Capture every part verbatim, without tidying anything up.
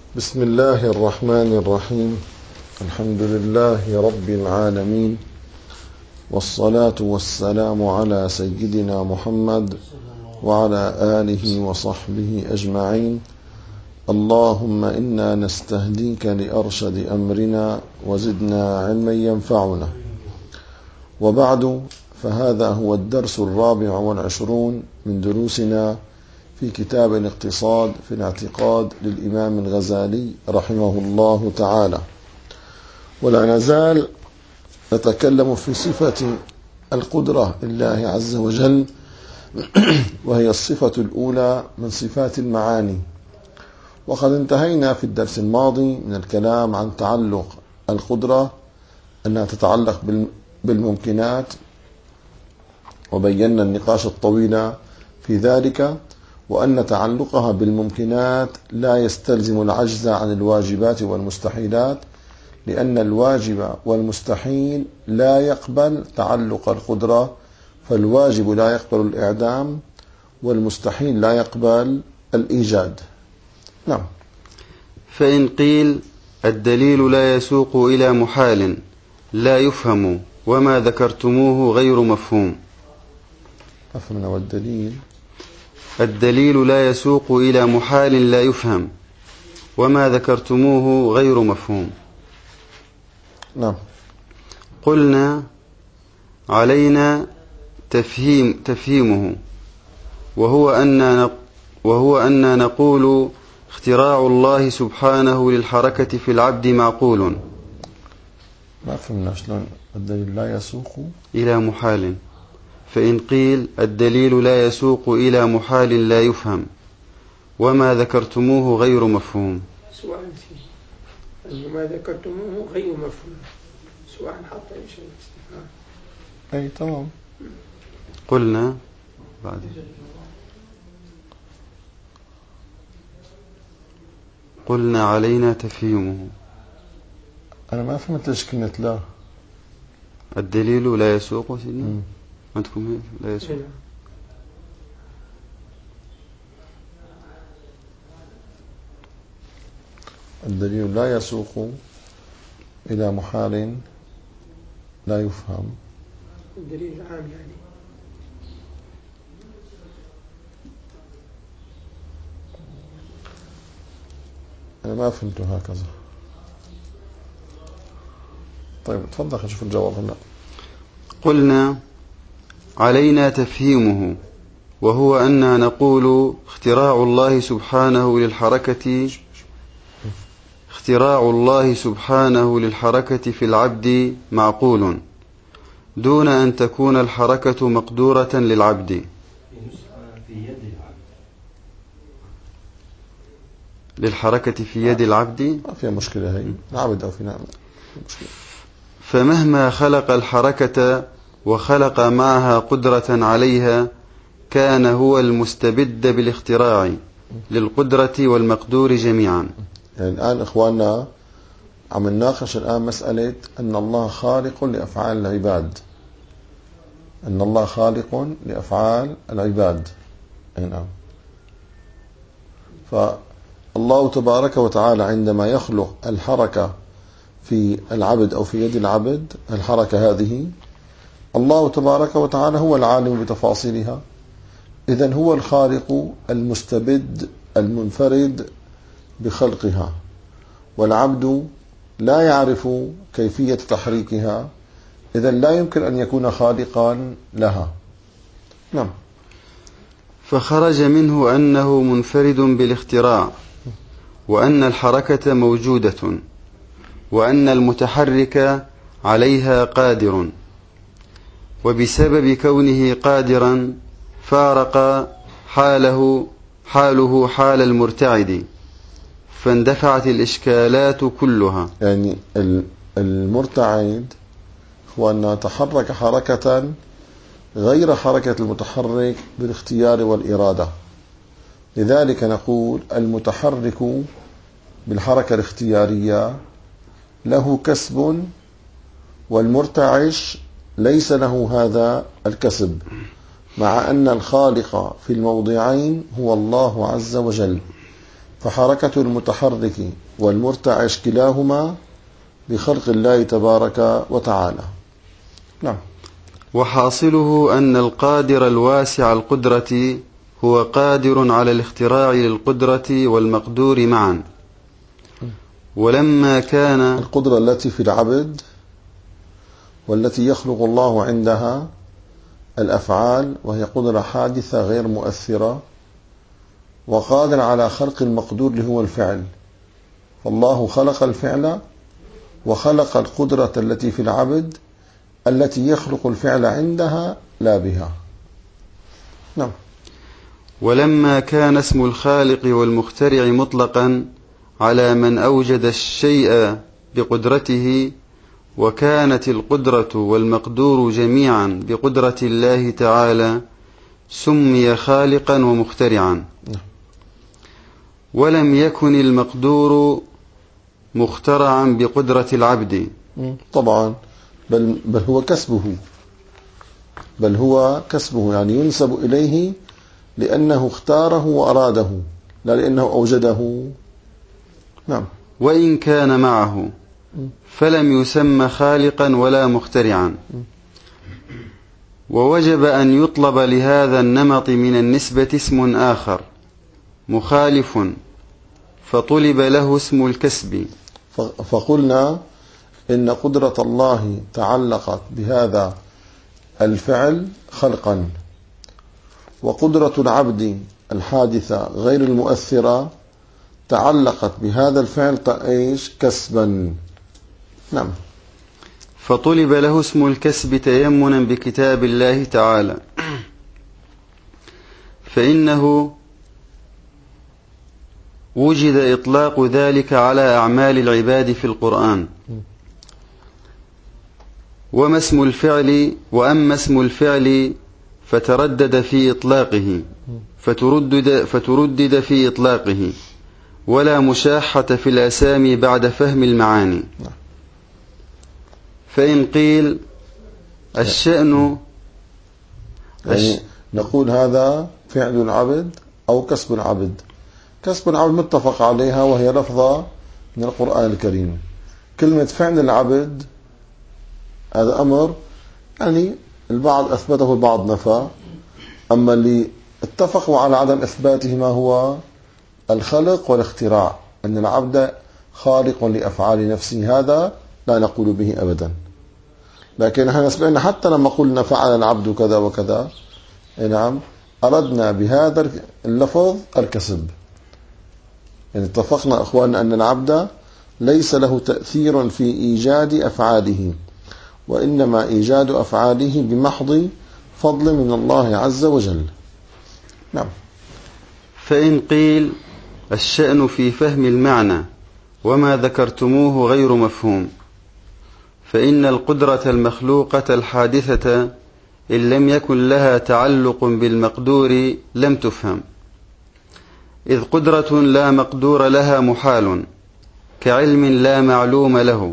بسم الله الرحمن الرحيم. الحمد لله رب العالمين، والصلاة والسلام على سيدنا محمد وعلى آله وصحبه أجمعين. اللهم إنا نستهديك لأرشد أمرنا وزدنا علما ينفعنا. وبعد، فهذا هو الدرس الرابع والعشرون من دروسنا في كتاب الاقتصاد في الاعتقاد للإمام الغزالي رحمه الله تعالى، ولا نزال نتكلم في صفة القدرة لله عز وجل، وهي الصفة الأولى من صفات المعاني. وقد انتهينا في الدرس الماضي من الكلام عن تعلق القدرة أنها تتعلق بالممكنات، وبينا النقاش الطويل في ذلك، وأن تعلقها بالممكنات لا يستلزم العجز عن الواجبات والمستحيلات، لأن الواجب والمستحيل لا يقبل تعلق القدرة، فالواجب لا يقبل الإعدام والمستحيل لا يقبل الإيجاد. نعم. فإن قيل الدليل لا يسوق إلى محال لا يفهم وما ذكرتموه غير مفهوم. أفهمنا. والدليل الدليل لا يسوق إلى محال لا يفهم وما ذكرتموه غير مفهوم. نعم. قلنا علينا تفهيم تفهيمه، وهو أن وهو أن نقول اختراع الله سبحانه للحركة في العبد معقول. ما فهمنا شلون الدليل لا يسوق إلى محال. فإن قيل الدليل لا يسوق إلى محال لا يفهم وما ذكرتموه غير مفهوم. سؤال فيه أن ما ذكرتموه غير مفهوم، سؤال حتى إيش الاستفهام. أي تمام. قلنا بعد قلنا علينا تفهيمه. أنا ما فهمت ليش كلمة لا. الدليل لا يسوق سيدنا عندكم هيك لا يسوق. الدليل لا يسوق إلى محال لا يفهم. الدليل عام يعني. أنا ما فهمته هكذا. طيب تفضل نشوف الجواب هنا. قلنا علينا تفهيمه، وهو أن نقول اختراع الله سبحانه للحركة اختراع الله سبحانه للحركة في العبد معقول، دون أن تكون الحركة مقدورة للعبد. للحركة في يد العبد ما فيها مشكلة، هي العبد أو في نعم مشكلة. فمهما خلق الحركة وخلق معها قدرة عليها، كان هو المستبد بالاختراع للقدرة والمقدور جميعا. يعني الآن إخواننا عم نناقش الآن مسألة أن الله خالق لأفعال العباد، أن الله خالق لأفعال العباد. نعم. فالله تبارك وتعالى عندما يخلق الحركة في العبد أو في يد العبد، الحركة هذه الله تبارك وتعالى هو العالم بتفاصيلها، إذن هو الخالق المستبد المنفرد بخلقها، والعبد لا يعرف كيفية تحريكها، إذن لا يمكن أن يكون خالقا لها. نعم. فخرج منه أنه منفرد بالاختراع، وأن الحركة موجودة، وأن المتحرك عليها قادر، وبسبب كونه قادرا فارق حاله حاله حال المرتعد، فاندفعت الإشكالات كلها. يعني المرتعد هو أن يتحرك حركة غير حركة المتحرك بالاختيار والإرادة، لذلك نقول المتحرك بالحركة الاختيارية له كسب، والمرتعش ليس له هذا الكسب، مع أن الخالق في الموضعين هو الله عز وجل. فحركة المتحرك والمرتعش كلاهما بخلق الله تبارك وتعالى. نعم. وحاصله أن القادر الواسع القدرة هو قادر على الاختراع للقدرة والمقدور معا. ولما كان القدرة التي في العبد والتي يخلق الله عندها الأفعال، وهي قدرة حادثة غير مؤثرة، وقادر على خلق المقدور اللي هو الفعل. فالله خلق الفعل وخلق القدرة التي في العبد التي يخلق الفعل عندها لا بها. نعم. ولما كان اسم الخالق والمخترع مطلقا على من أوجد الشيء بقدرته، وكانت القدرة والمقدور جميعا بقدرة الله تعالى، سمي خالقا ومخترعا. ولم يكن المقدور مخترعا بقدرة العبد طبعا، بل, بل هو كسبه بل هو كسبه يعني ينسب إليه لأنه اختاره وأراده، لا لأنه أوجده. نعم. وإن كان معه فلم يسمى خالقا ولا مخترعا. ووجب أن يطلب لهذا النمط من النسبة اسم آخر مخالف، فطلب له اسم الكسب. فقلنا إن قدرة الله تعلقت بهذا الفعل خلقا، وقدرة العبد الحادثة غير المؤثرة تعلقت بهذا الفعل إيش؟ كسبا. نعم. فطلب له اسم الكسب تيمنا بكتاب الله تعالى، فإنه وجد إطلاق ذلك على أعمال العباد في القرآن. وما اسم الفعل وأما اسم الفعل فتردد في إطلاقه فتردد, فتردد في إطلاقه، ولا مشاحة في الأسامي بعد فهم المعاني. فإن قيل الشأن يعني الش... نقول هذا فعل العبد أو كسب العبد. كسب العبد متفق عليها وهي لفظة من القرآن الكريم. كلمة فعل العبد هذا أمر يعني البعض أثبته البعض نفى، أما اللي اتفقوا على عدم إثباته ما هو الخلق والاختراع، أن العبد خالق لأفعال نفسه، هذا لا نقول به أبدا. لكن نحن سمعنا حتى لما قلنا فعل العبد كذا وكذا، نعم، أردنا بهذا اللفظ الكسب. يعني اتفقنا أخواننا أن العبد ليس له تأثير في إيجاد أفعاله، وإنما إيجاد أفعاله بمحض فضل من الله عز وجل. نعم. فإن قيل الشأن في فهم المعنى وما ذكرتموه غير مفهوم، فإن القدرة المخلوقة الحادثة إن لم يكن لها تعلق بالمقدور لم تفهم، إذ قدرة لا مقدور لها محال كعلم لا معلوم له.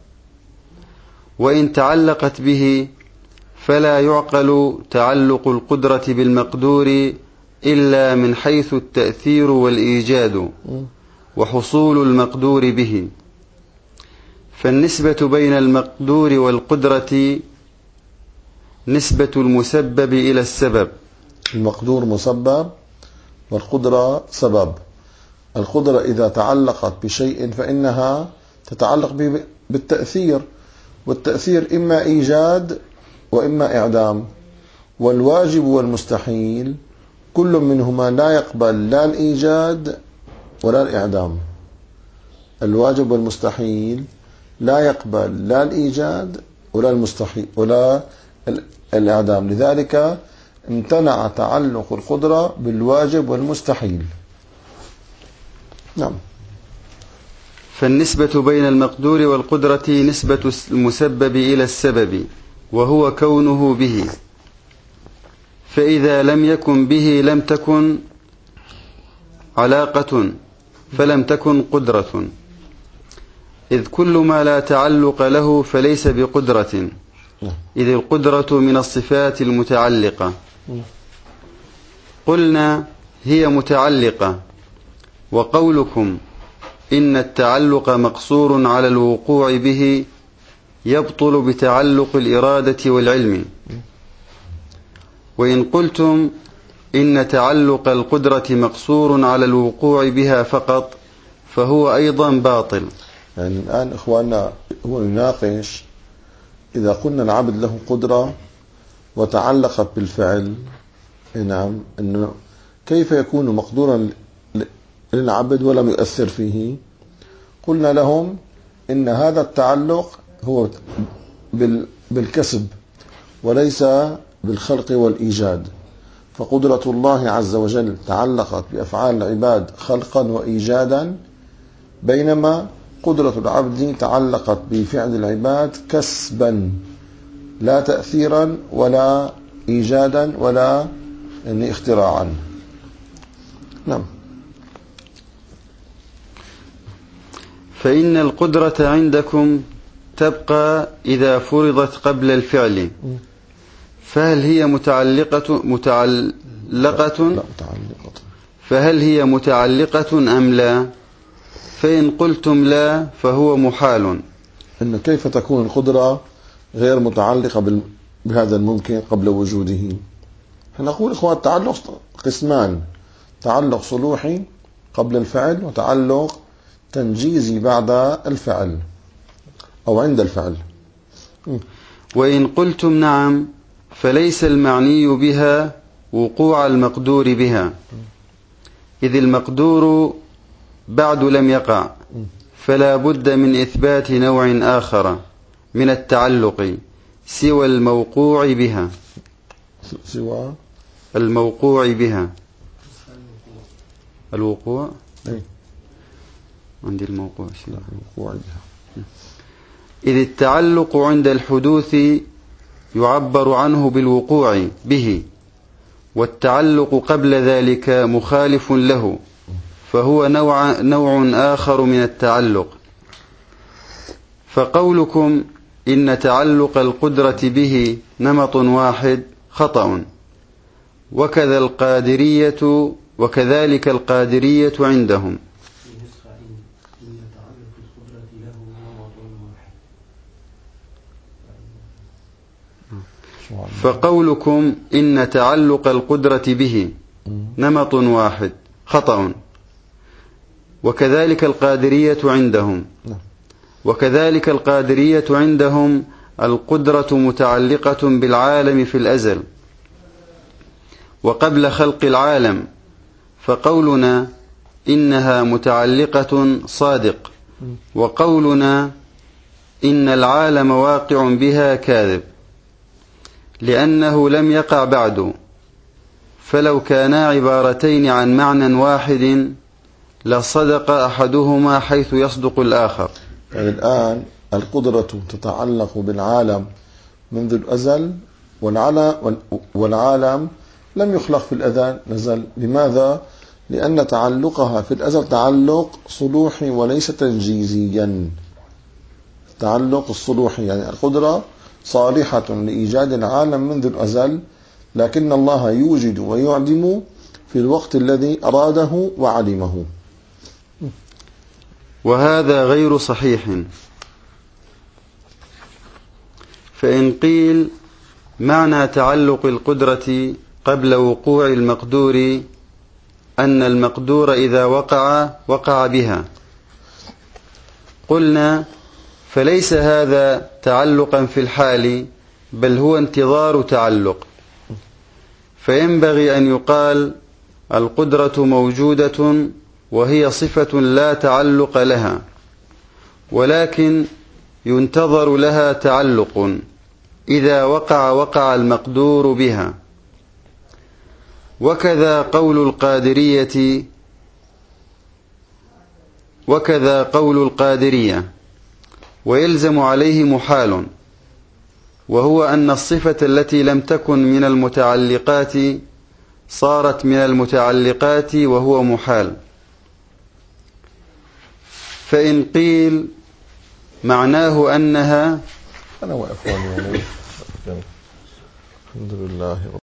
وإن تعلقت به فلا يعقل تعلق القدرة بالمقدور إلا من حيث التأثير والإيجاد وحصول المقدور به. فالنسبة بين المقدور والقدرة نسبة المسبب إلى السبب. المقدور مسبب والقدرة سبب. القدرة إذا تعلقت بشيء فإنها تتعلق بالتأثير، والتأثير إما إيجاد وإما إعدام، والواجب والمستحيل كل منهما لا يقبل لا الإيجاد ولا الإعدام. الواجب والمستحيل لا يقبل لا الإيجاد ولا المستحيل ولا الإعدام، لذلك امتنع تعلق القدرة بالواجب والمستحيل. نعم. فالنسبة بين المقدور والقدرة نسبة المسبب إلى السبب، وهو كونه به، فإذا لم يكن به لم تكن علاقة فلم تكن قدرة، إذ كل ما لا تعلق له فليس بقدرة، إذ القدرة من الصفات المتعلقة. قلنا هي متعلقة وقولكم إن التعلق مقصور على الوقوع به يبطل بتعلق الإرادة والعلم. وإن قلتم إن تعلق القدرة مقصور على الوقوع بها فقط فهو أيضا باطل. يعني الآن إخواننا هو يناقش إذا قلنا العبد له قدرة وتعلقت بالفعل، نعم، إنه كيف يكون مقدورا للعبد ولم يؤثر فيه؟ قلنا لهم إن هذا التعلق هو بالكسب وليس بالخلق والإيجاد، فقدرة الله عز وجل تعلقت بأفعال العباد خلقا وإيجادا، بينما قدرة العبد تعلقت بفعل العباد كسبا لا تأثيرا ولا إيجادا ولا يعني اختراعا. نعم. فإن القدرة عندكم تبقى إذا فرضت قبل الفعل، فهل هي متعلقة متعلقة لا متعلقة فهل هي متعلقة أم لا؟ فإن قلتم لا فهو محال. إن كيف تكون القدرة غير متعلقة بهذا الممكن قبل وجوده؟ نقول إخوان التعلق قسمان: تعلق صلوحي قبل الفعل، وتعلق تنجيزي بعد الفعل أو عند الفعل. وإن قلتم نعم فليس المعني بها وقوع المقدور بها، إذ المقدور بعد لم يقع، فلا بد من إثبات نوع آخر من التعلق سوى الموقوع بها سوى الموقوع بها الوقوع أي. عندي الموقوع سوى الوقوع بها. إذ التعلق عند الحدوث يعبر عنه بالوقوع به، والتعلق قبل ذلك مخالف له، فهو نوع, نوع آخر من التعلق. فقولكم إن تعلق القدرة به نمط واحد خطأ، وكذا القادرية وكذلك القادرية عندهم. فقولكم إن تعلق القدرة به نمط واحد خطأ، وكذلك القادرية عندهم وكذلك القادرية عندهم القدرة متعلقة بالعالم في الأزل وقبل خلق العالم، فقولنا إنها متعلقة صادق، وقولنا إن العالم واقع بها كاذب، لأنه لم يقع بعد. فلو كانا عبارتين عن معنى واحد لصدق أحدهما حيث يصدق الآخر. يعني الآن القدرة تتعلق بالعالم منذ الأزل، والعالم لم يخلق في الأزل نزل. لماذا؟ لأن تعلقها في الأزل تعلق صلوحي وليس تنجيزيا. تعلق الصلوحي يعني القدرة صالحة لإيجاد العالم منذ الأزل، لكن الله يوجد ويعدم في الوقت الذي أراده وعلمه. وهذا غير صحيح. فإن قيل معنى تعلق القدرة قبل وقوع المقدور أن المقدور إذا وقع وقع بها، قلنا فليس هذا تعلقا في الحال، بل هو انتظار تعلق. فينبغي أن يقال القدرة موجودة وهي صفة لا تعلق لها، ولكن ينتظر لها تعلق، إذا وقع وقع المقدور بها. وكذا قول القادرية وكذا قول القادرية ويلزم عليه محال، وهو أن الصفة التي لم تكن من المتعلقات صارت من المتعلقات وهو محال. فإن قيل معناه أنها أنا وإخواني الحمد لله.